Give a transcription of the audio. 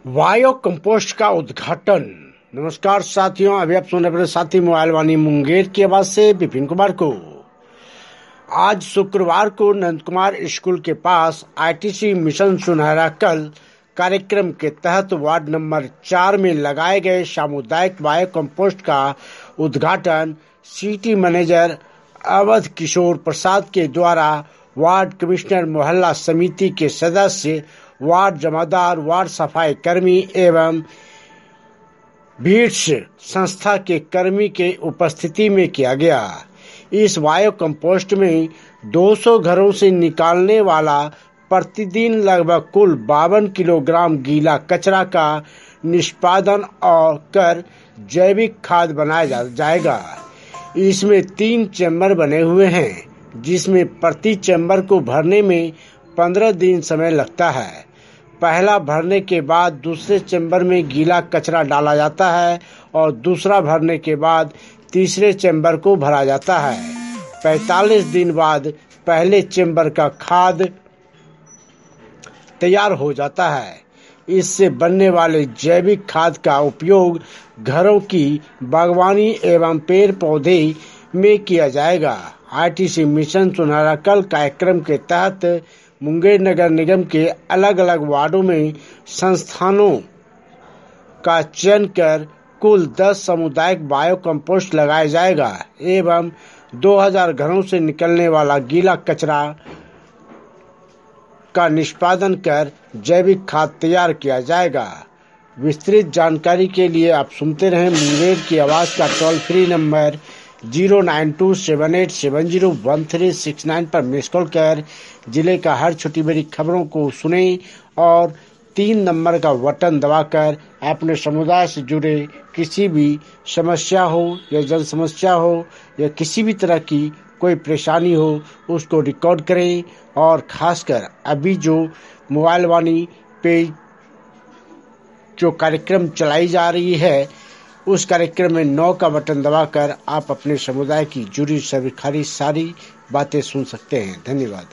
Bio compost का उद्घाटन। नमस्कार साथियों, अभी आप सुन रहे साथी मोबाइल वाणी मुंगेर की आवाज से विपिन कुमार को। आज शुक्रवार को नंद कुमार स्कूल के पास आईटीसी मिशन सुनहरा कल कार्यक्रम के तहत वार्ड नंबर 4 में लगाए गए सामुदायिक बायो कंपोस्ट का उद्घाटन सिटी मैनेजर अवध किशोर प्रसाद के द्वारा वार्ड कमिश्नर मोहल्ला समिति के सदस्य, वार्ड जमादार, वार्ड सफाई कर्मी एवं बीट्स संस्था के कर्मी के उपस्थिति में किया गया। इस बायो कंपोस्ट में 200 घरों से निकालने वाला प्रतिदिन लगभग कुल 52 किलोग्राम गीला कचरा का निष्पादन और कर जैविक खाद बनाया जाएगा। इसमें 3 चैम्बर बने हुए हैं, जिसमें प्रति चैम्बर को भरने में 15 दिन समय लगता है। पहला भरने के बाद दूसरे चैम्बर में गीला कचरा डाला जाता है और दूसरा भरने के बाद तीसरे चैम्बर को भरा जाता है। 45 दिन बाद पहले चैम्बर का खाद तैयार हो जाता है। इससे बनने वाले जैविक खाद का उपयोग घरों की बागवानी एवं पेड़ पौधे में किया जाएगा। आईटीसी मिशन सुनहरा कल कार्यक्रम के तहत मुंगेर नगर निगम के अलग अलग वार्डों में संस्थानों का चयन कर कुल 10 सामुदायिक बायो कंपोस्ट लगाया जाएगा एवं 2000 घरों से निकलने वाला गीला कचरा का निष्पादन कर जैविक खाद तैयार किया जाएगा। विस्तृत जानकारी के लिए आप सुनते रहें मुंगेर की आवाज का टोल फ्री नंबर 09278701369 पर मिस कॉल कर जिले का हर छोटी बड़ी खबरों को सुनें और 3 नंबर का बटन दबाकर अपने समुदाय से जुड़े किसी भी समस्या हो या जन समस्या हो या किसी भी तरह की कोई परेशानी हो उसको रिकॉर्ड करें। और खासकर अभी जो मोबाइल वाणी पे जो कार्यक्रम चलाई जा रही है उस कार्यक्रम में 9 का बटन दबाकर आप अपने समुदाय की जुड़ी सभी सारी बातें सुन सकते हैं। धन्यवाद।